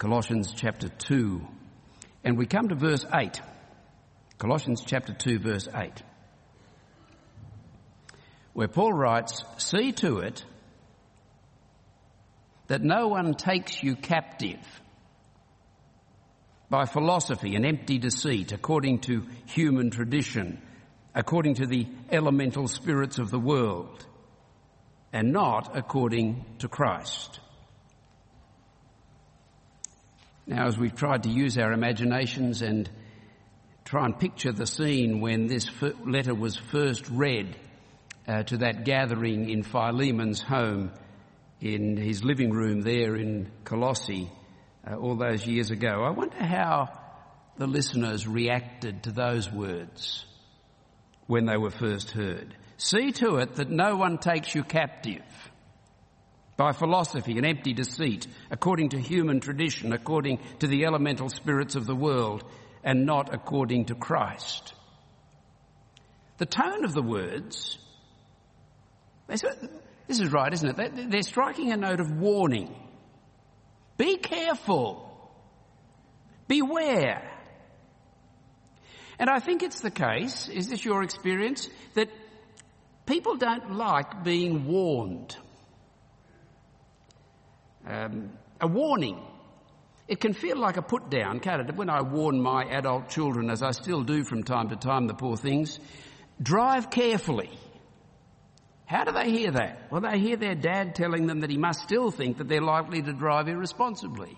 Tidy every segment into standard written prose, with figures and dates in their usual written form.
Colossians chapter 2. And we come to verse 8. Colossians chapter 2, verse 8. Where Paul writes, "See to it that no one takes you captive by philosophy and empty deceit, according to human tradition, according to the elemental spirits of the world, and not according to Christ." Now, as we've tried to use our imaginations and try and picture the scene when this letter was first read to that gathering in Philemon's home, in his living room there in Colossae all those years ago, I wonder how the listeners reacted to those words when they were first heard. "See to it that no one takes you captive by philosophy and empty deceit, according to human tradition, according to the elemental spirits of the world, and not according to Christ." The tone of the words, this is right, isn't it? They're striking a note of warning. Be careful. Beware. And I think it's the case, is this your experience, that people don't like being warned. A warning. It can feel like a put down, can't it? When I warn my adult children, as I still do from time to time, the poor things, drive carefully. How do they hear that? Well, they hear their dad telling them that he must still think that they're likely to drive irresponsibly.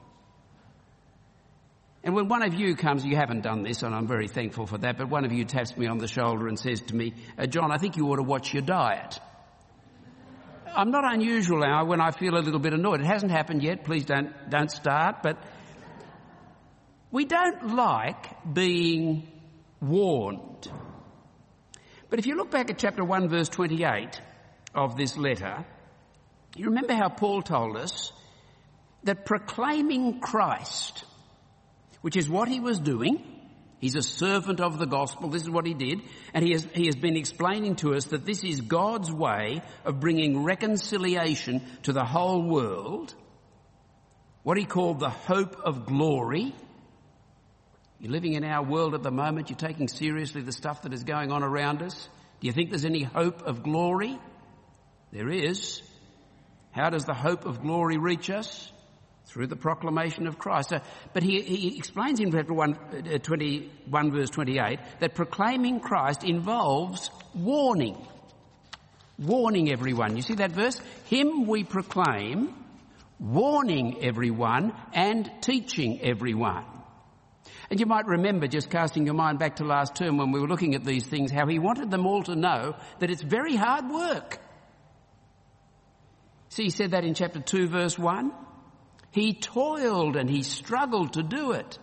And when one of you comes, you haven't done this, and I'm very thankful for that, but one of you taps me on the shoulder and says to me, "John, I think you ought to watch your diet." I'm not unusual now when I feel a little bit annoyed. It hasn't happened yet. Please don't start. But we don't like being warned. But if you look back at chapter 1, verse 28 of this letter, you remember how Paul told us that proclaiming Christ, which is what he was doing, he's a servant of the gospel, this is what he did, and he has been explaining to us that this is God's way of bringing reconciliation to the whole world, what he called the hope of glory. You're living in our world at the moment, you're taking seriously the stuff that is going on around us. Do you think there's any hope of glory? There is. How does the hope of glory reach us? Through the proclamation of Christ. But he explains in chapter 21 verse 28 that proclaiming Christ involves warning. Warning everyone. You see that verse? Him we proclaim, warning everyone and teaching everyone. And you might remember, just casting your mind back to last term when we were looking at these things, how he wanted them all to know that it's very hard work. See, he said that in chapter 2 verse 1. He toiled and he struggled to do it.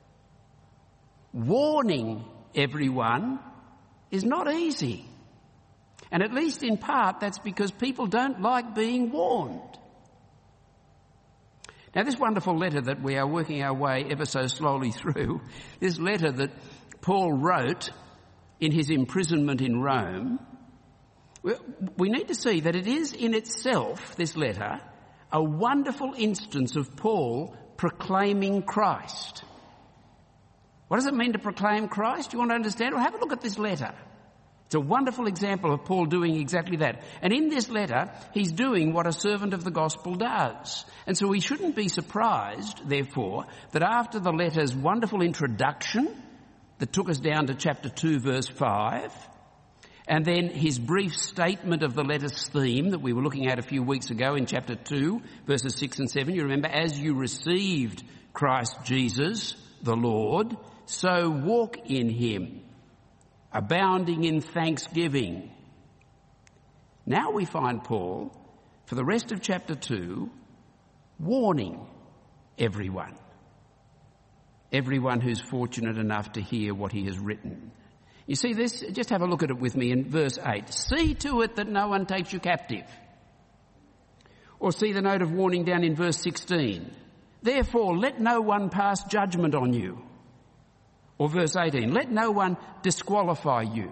Warning everyone is not easy. And at least in part that's because people don't like being warned. Now this wonderful letter that we are working our way ever so slowly through, this letter that Paul wrote in his imprisonment in Rome, we need to see that it is in itself, this letter, a wonderful instance of Paul proclaiming Christ. What does it mean to proclaim Christ? Do you want to understand? Well, have a look at this letter. It's a wonderful example of Paul doing exactly that. And in this letter, he's doing what a servant of the gospel does. And so we shouldn't be surprised, therefore, that after the letter's wonderful introduction that took us down to chapter 2, verse 5, and then his brief statement of the letter's theme that we were looking at a few weeks ago in chapter 2, verses 6 and 7. You remember, as you received Christ Jesus, the Lord, so walk in him, abounding in thanksgiving. Now we find Paul, for the rest of chapter 2, warning everyone who's fortunate enough to hear what he has written. You see this? Just have a look at it with me in verse 8. See to it that no one takes you captive. Or see the note of warning down in verse 16. Therefore, let no one pass judgment on you. Or verse 18, let no one disqualify you.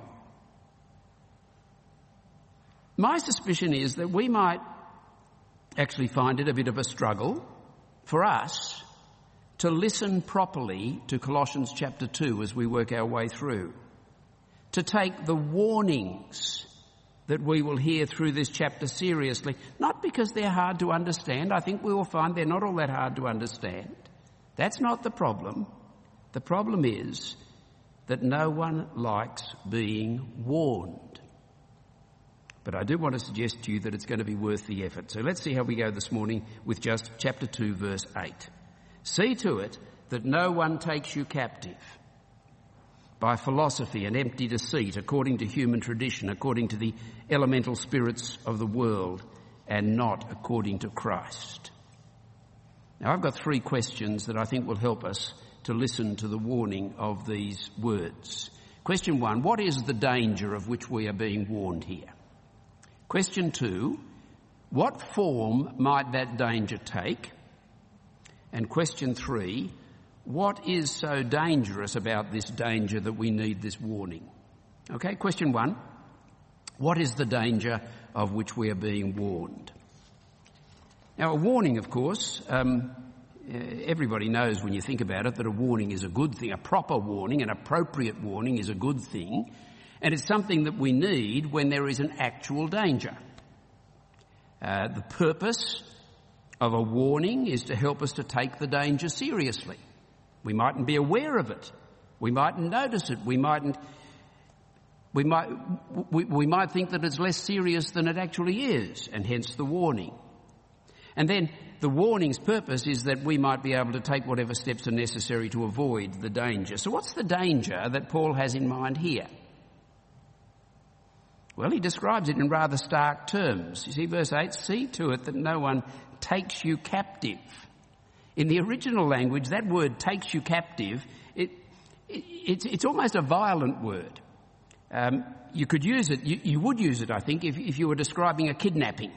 My suspicion is that we might actually find it a bit of a struggle for us to listen properly to Colossians chapter 2 as we work our way through, to take the warnings that we will hear through this chapter seriously, not because they're hard to understand. I think we will find they're not all that hard to understand. That's not the problem. The problem is that no one likes being warned. But I do want to suggest to you that it's going to be worth the effort. So let's see how we go this morning with just chapter 2, verse 8. See to it that no one takes you captive by philosophy and empty deceit, according to human tradition, according to the elemental spirits of the world, and not according to Christ. Now, I've got 3 questions that I think will help us to listen to the warning of these words. Question 1, what is the danger of which we are being warned here? Question 2, what form might that danger take? And question 3, what is so dangerous about this danger that we need this warning? Okay, question 1, what is the danger of which we are being warned? Now, a warning, of course, everybody knows when you think about it that a warning is a good thing. A proper warning, an appropriate warning is a good thing, and it's something that we need when there is an actual danger. The purpose of a warning is to help us to take the danger seriously. We mightn't be aware of it. We mightn't notice it. We might think that it's less serious than it actually is, and hence the warning. And then the warning's purpose is that we might be able to take whatever steps are necessary to avoid the danger. So what's the danger that Paul has in mind here? Well, he describes it in rather stark terms. You see, verse 8, see to it that no one takes you captive. In the original language, that word takes you captive, it's almost a violent word. You could use it, you would use it, I think, if you were describing a kidnapping.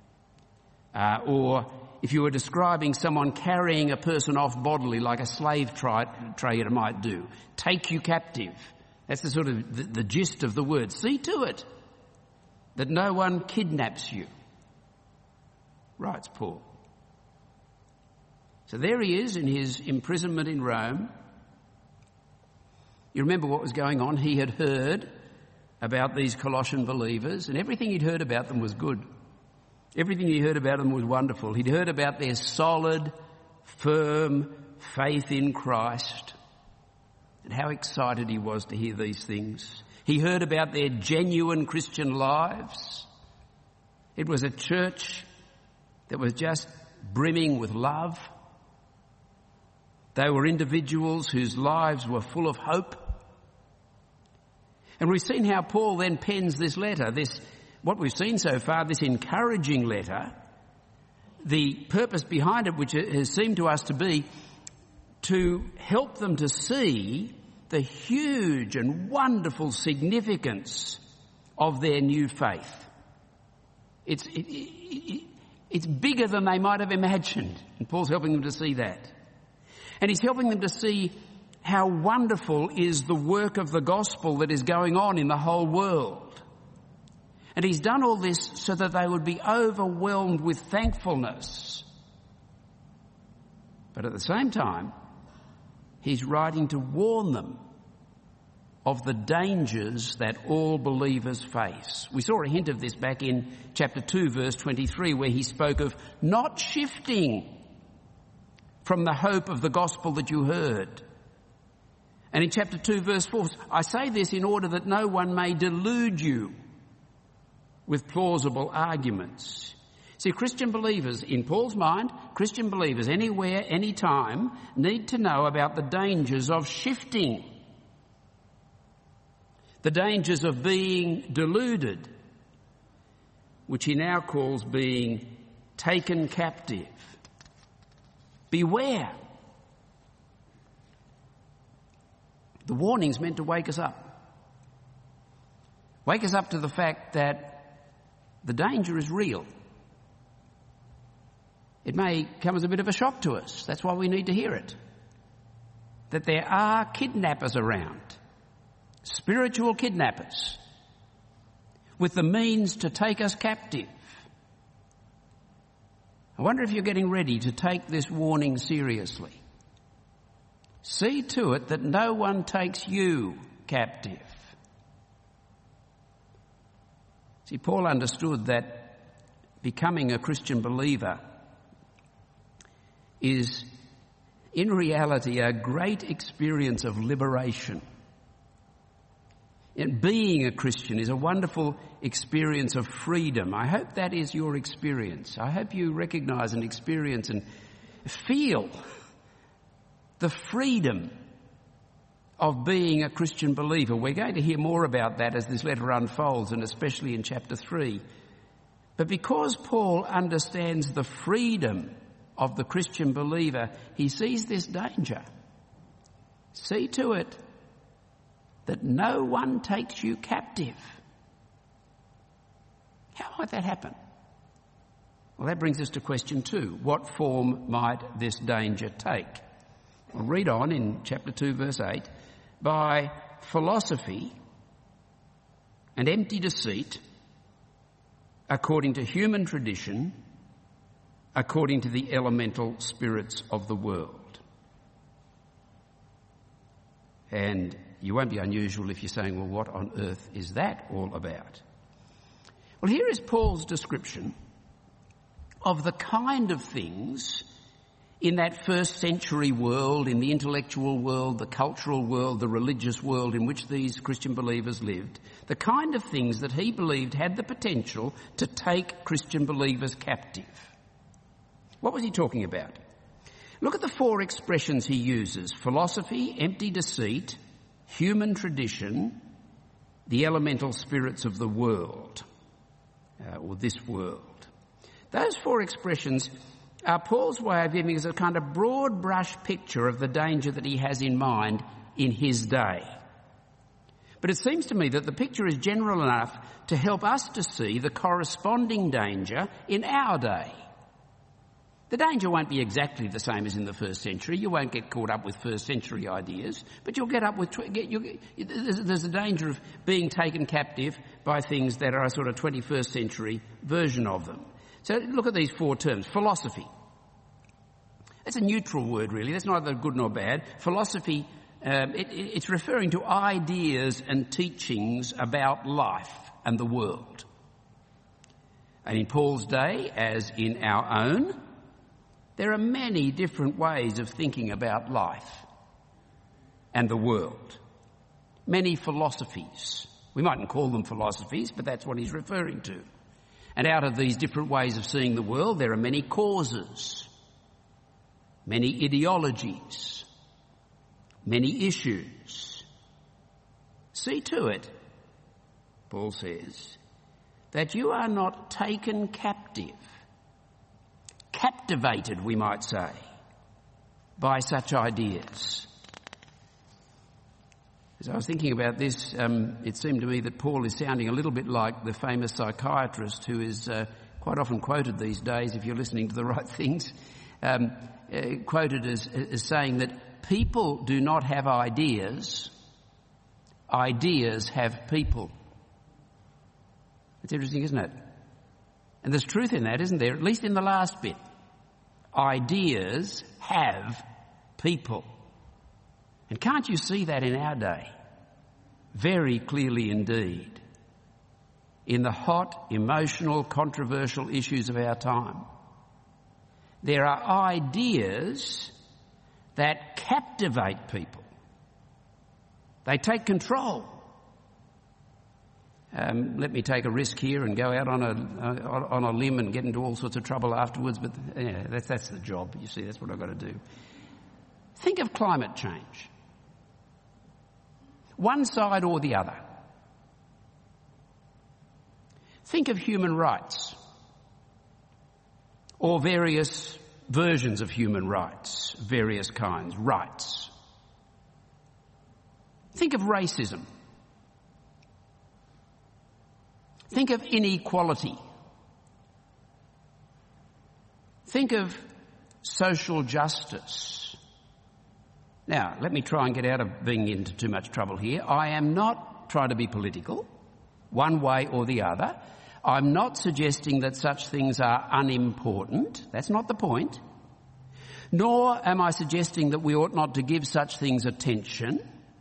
Or if you were describing someone carrying a person off bodily like a slave trader might do. Take you captive. That's the sort of the gist of the word. See to it that no one kidnaps you, writes Paul. So there he is in his imprisonment in Rome. You remember what was going on. He had heard about these Colossian believers, and everything he'd heard about them was good. Everything he heard about them was wonderful. He'd heard about their solid, firm faith in Christ, and how excited he was to hear these things. He heard about their genuine Christian lives. It was a church that was just brimming with love. They were individuals whose lives were full of hope. And we've seen how Paul then pens this letter, what we've seen so far, this encouraging letter. The purpose behind it, which has seemed to us to be to help them to see the huge and wonderful significance of their new faith. It's bigger than they might have imagined, and Paul's helping them to see that. And he's helping them to see how wonderful is the work of the gospel that is going on in the whole world. And he's done all this so that they would be overwhelmed with thankfulness. But at the same time, he's writing to warn them of the dangers that all believers face. We saw a hint of this back in chapter 2, verse 23, where he spoke of not shifting from the hope of the gospel that you heard. And in chapter 2, verse 4, I say this in order that no one may delude you with plausible arguments. See, Christian believers, in Paul's mind, Christian believers anywhere, anytime, need to know about the dangers of shifting, the dangers of being deluded, which he now calls being taken captive. Beware. The warning's meant to wake us up. Wake us up to the fact that the danger is real. It may come as a bit of a shock to us. That's why we need to hear it. That there are kidnappers around, spiritual kidnappers, with the means to take us captive. I wonder if you're getting ready to take this warning seriously. See to it that no one takes you captive. See, Paul understood that becoming a Christian believer is in reality a great experience of liberation. And being a Christian is a wonderful experience of freedom. I hope that is your experience. I hope you recognise and experience and feel the freedom of being a Christian believer. We're going to hear more about that as this letter unfolds, and especially in chapter 3. But because Paul understands the freedom of the Christian believer, he sees this danger. See to it that no one takes you captive. How might that happen? Well, that brings us to question 2. What form might this danger take? We'll read on in chapter 2, verse 8. By philosophy and empty deceit, according to human tradition, according to the elemental spirits of the world. And you won't be unusual if you're saying, well, what on earth is that all about? Well, here is Paul's description of the kind of things in that first century world, in the intellectual world, the cultural world, the religious world in which these Christian believers lived, the kind of things that he believed had the potential to take Christian believers captive. What was he talking about? Look at the 4 expressions he uses: philosophy, empty deceit, human tradition, the elemental spirits of the world, or this world. Those 4 expressions are Paul's way of giving us a kind of broad brush picture of the danger that he has in mind in his day. But it seems to me that the picture is general enough to help us to see the corresponding danger in our day. The danger won't be exactly the same as in the first century. You won't get caught up with first century ideas, but you'll get up with... There's a danger of being taken captive by things that are a sort of 21st century version of them. So look at these 4 terms. Philosophy. That's a neutral word, really. That's neither good nor bad. Philosophy, it's referring to ideas and teachings about life and the world. And in Paul's day, as in our own, there are many different ways of thinking about life and the world. Many philosophies. We mightn't call them philosophies, but that's what he's referring to. And out of these different ways of seeing the world, there are many causes, many ideologies, many issues. See to it, Paul says, that you are not taken captive, captivated, we might say, by such ideas. As I was thinking about this, it seemed to me that Paul is sounding a little bit like the famous psychiatrist who is quite often quoted these days, if you're listening to the right things, quoted as saying that people do not have ideas, ideas have people. It's interesting, isn't it? And there's truth in that, isn't there? At least in the last bit. Ideas have people. And can't you see that in our day? Very clearly indeed. In the hot, emotional, controversial issues of our time. There are ideas that captivate people. They take control. Let me take a risk here and go out on a limb and get into all sorts of trouble afterwards, but yeah, that's the job, you see, that's what I've got to do. Think of climate change. One side or the other. Think of human rights, or various versions of human rights, various kinds, rights. Think of racism. Think of inequality. Think of social justice. Now, let me try and get out of being into too much trouble here. I am not trying to be political, one way or the other. I'm not suggesting that such things are unimportant. That's not the point. Nor am I suggesting that we ought not to give such things attention.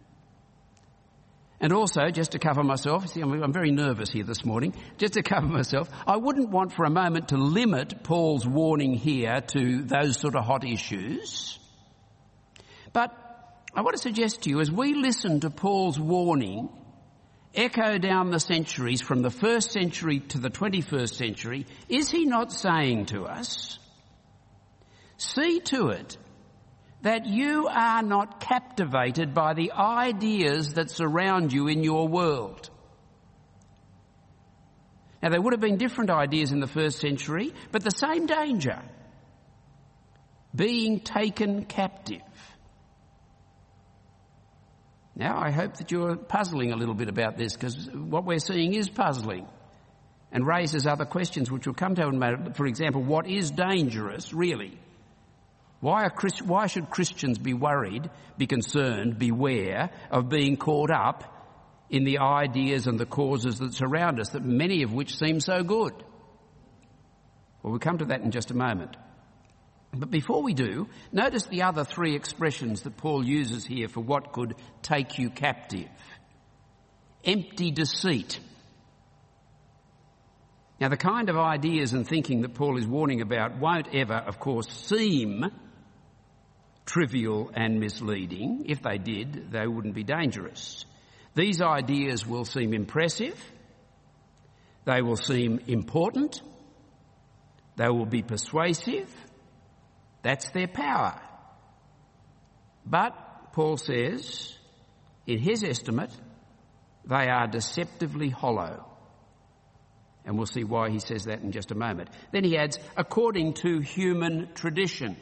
And also, just to cover myself, see, I'm very nervous here this morning, just to cover myself, I wouldn't want for a moment to limit Paul's warning here to those sort of hot issues. But I want to suggest to you, as we listen to Paul's warning echo down the centuries from the 1st century to the 21st century, is he not saying to us, see to it that you are not captivated by the ideas that surround you in your world? Now, there would have been different ideas in the 1st century, but the same danger, being taken captive. Now, I hope that you're puzzling a little bit about this, because what we're seeing is puzzling and raises other questions which we'll come to in a moment. For example, what is dangerous, really? Why should Christians be worried, be concerned, beware of being caught up in the ideas and the causes that surround us, that many of which seem so good? Well, we'll come to that in just a moment. But before we do, notice the other 3 expressions that Paul uses here for what could take you captive. Empty deceit. Now, the kind of ideas and thinking that Paul is warning about won't ever, of course, seem trivial and misleading. If they did, they wouldn't be dangerous. These ideas will seem impressive. They will seem important. They will be persuasive. That's their power. But, Paul says, in his estimate, they are deceptively hollow. And we'll see why he says that in just a moment. Then he adds, according to human tradition.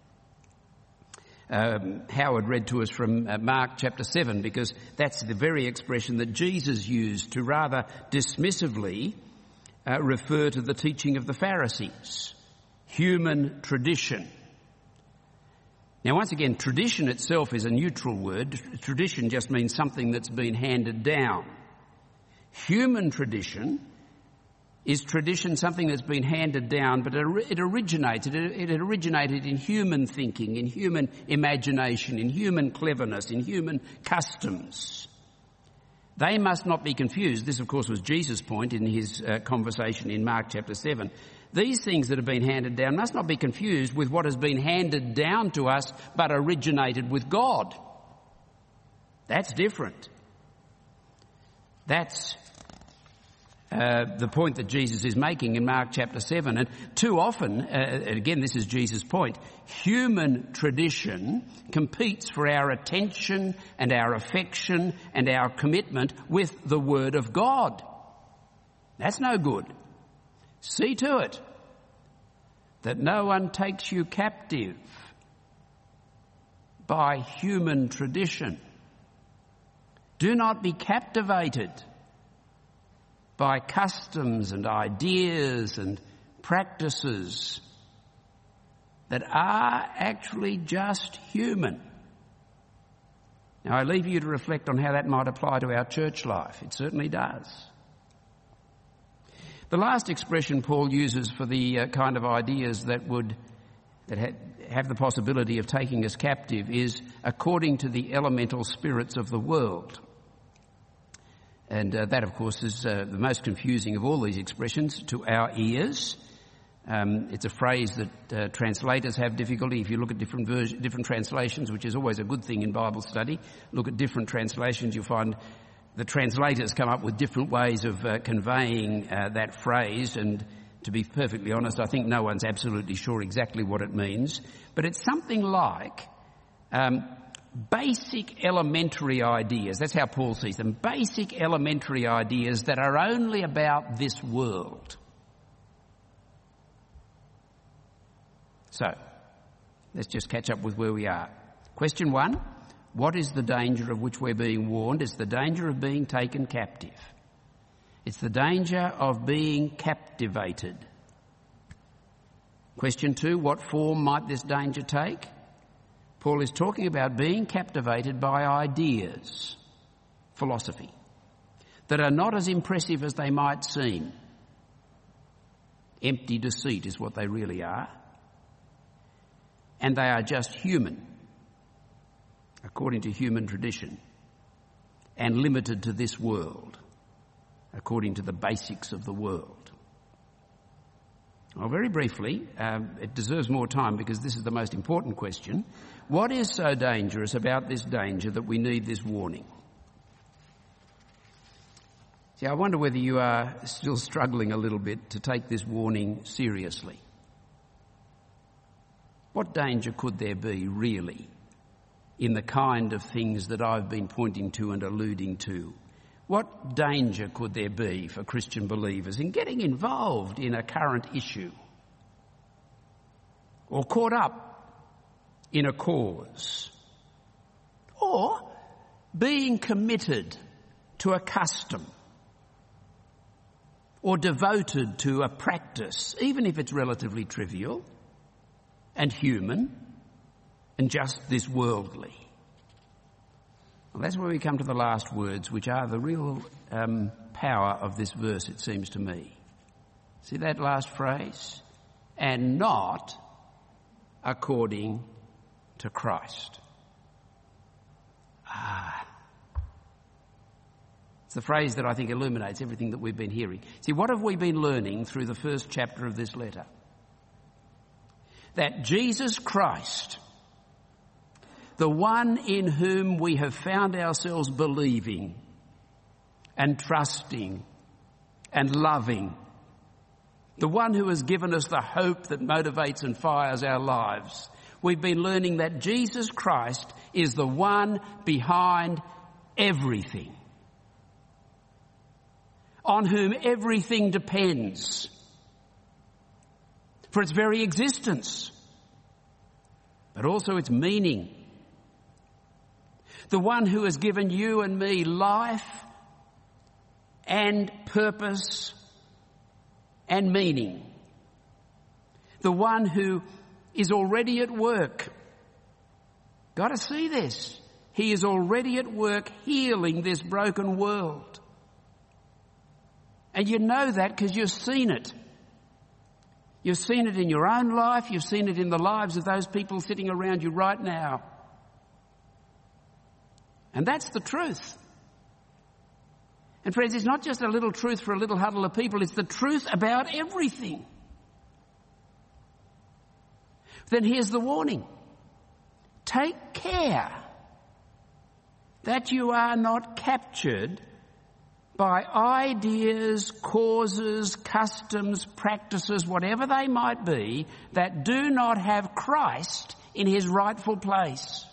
Howard read to us from Mark chapter 7, because that's the very expression that Jesus used to rather dismissively refer to the teaching of the Pharisees. Human tradition. Now, once again, tradition itself is a neutral word. Tradition just means something that's been handed down. Human tradition is tradition, something that's been handed down, but it originated in human thinking, in human imagination, in human cleverness, in human customs. They must not be confused. This, of course, was Jesus' point in his conversation in Mark chapter 7. These things that have been handed down must not be confused with what has been handed down to us but originated with God. That's different. That's the point that Jesus is making in Mark chapter 7. And too often, again, this is Jesus' point, human tradition competes for our attention and our affection and our commitment with the Word of God. That's no good. See to it that no one takes you captive by human tradition. Do not be captivated by customs and ideas and practices that are actually just human. Now, I leave you to reflect on how that might apply to our church life. It certainly does. The last expression Paul uses for the kind of ideas that have the possibility of taking us captive is according to the elemental spirits of the world. And that, of course, is the most confusing of all these expressions to our ears. It's a phrase that translators have difficulty. If you look at different translations, which is always a good thing in Bible study, look at different translations, you'll find the translators come up with different ways of conveying that phrase. And to be perfectly honest, I think no one's absolutely sure exactly what it means. But it's something like basic elementary ideas. That's how Paul sees them. Basic elementary ideas that are only about this world. So, let's just catch up with where we are. Question 1, what is the danger of which we're being warned? It's the danger of being taken captive. It's the danger of being captivated. Question 2, what form might this danger take? Paul is talking about being captivated by ideas, philosophy, that are not as impressive as they might seem. Empty deceit is what they really are. and they are just human, according to human tradition, and limited to this world, according to the basics of the world. Well, very briefly, it deserves more time because this is the most important question. What is so dangerous about this danger that we need this warning? See, I wonder whether you are still struggling a little bit to take this warning seriously. What danger could there be, really, in the kind of things that I've been pointing to and alluding to? What danger could there be for Christian believers in getting involved in a current issue or caught up in a cause or being committed to a custom or devoted to a practice, even if it's relatively trivial and human and just this worldly? Well, that's where we come to the last words, which are the real power of this verse, it seems to me. See that last phrase? And not according to Christ. It's the phrase that I think illuminates everything that we've been hearing. See, what have we been learning through the first chapter of this letter? That Jesus Christ, the one in whom we have found ourselves believing and trusting and loving, the one who has given us the hope that motivates and fires our lives, we've been learning that Jesus Christ is the one behind everything, on whom everything depends for its very existence, but also its meaning. The one who has given you and me life and purpose and meaning. The one who is already at work. Got to see this. He is already at work healing this broken world. And you know that because you've seen it. You've seen it in your own life. You've seen it in the lives of those people sitting around you right now. And that's the truth. And friends, it's not just a little truth for a little huddle of people. It's the truth about everything. Then here's the warning. Take care that you are not captured by ideas, causes, customs, practices, whatever they might be, that do not have Christ in his rightful place.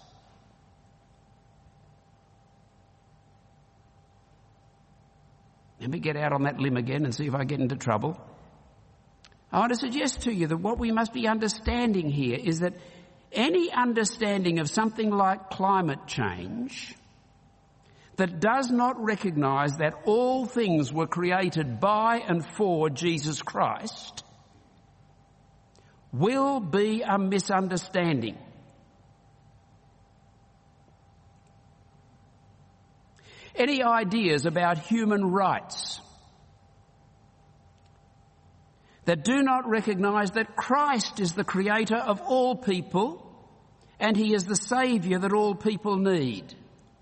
Let me get out on that limb again and see if I get into trouble. I want to suggest to you that what we must be understanding here is that any understanding of something like climate change that does not recognise that all things were created by and for Jesus Christ will be a misunderstanding. Any ideas about human rights that do not recognise that Christ is the creator of all people and he is the saviour that all people need.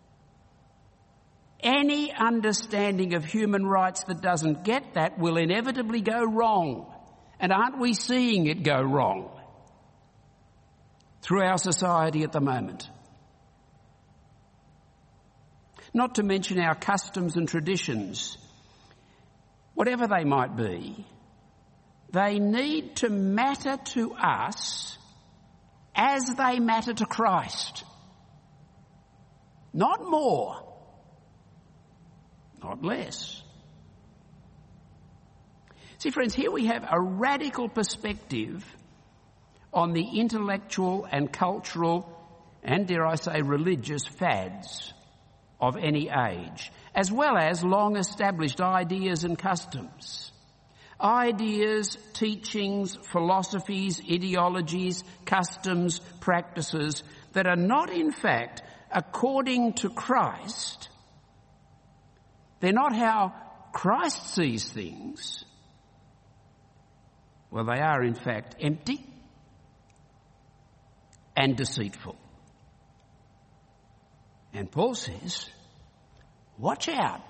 Any understanding of human rights that doesn't get that will inevitably go wrong. And aren't we seeing it go wrong through our society at the moment? Not to mention our customs and traditions, whatever they might be, they need to matter to us as they matter to Christ. Not more, not less. See, friends, here we have a radical perspective on the intellectual and cultural and, dare I say, religious fads of any age, as well as long-established ideas and customs. Ideas, teachings, philosophies, ideologies, customs, practices that are not in fact according to Christ. They're not how Christ sees things. Well, they are in fact empty, and deceitful. And Paul says, watch out.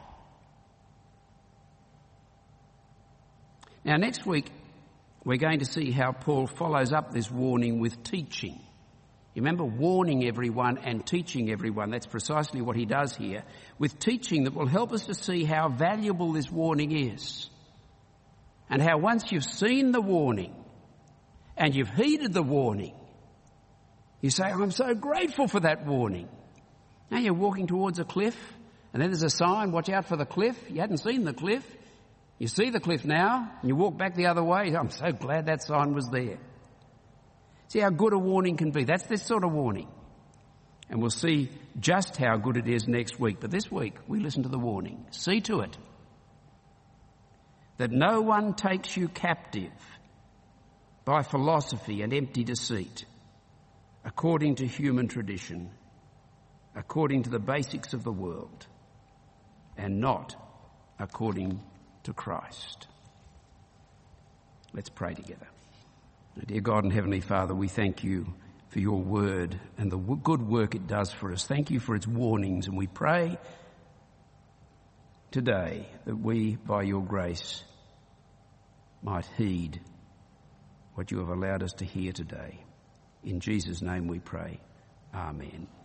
Now, next week, we're going to see how Paul follows up this warning with teaching. You remember, warning everyone and teaching everyone. That's precisely what he does here, with teaching that will help us to see how valuable this warning is. And how once you've seen the warning and you've heeded the warning, you say, I'm so grateful for that warning. Now you're walking towards a cliff and then there's a sign, watch out for the cliff. You hadn't seen the cliff. You see the cliff now and you walk back the other way. I'm so glad that sign was there. See how good a warning can be. That's this sort of warning. And we'll see just how good it is next week. But this week we listen to the warning. See to it that no one takes you captive by philosophy and empty deceit, according to human tradition, according to the basics of the world, and not according to Christ. Let's pray together. Dear God and Heavenly Father, we thank you for your word and the good work it does for us. Thank you for its warnings, and we pray today that we, by your grace, might heed what you have allowed us to hear today. In Jesus' name we pray. Amen.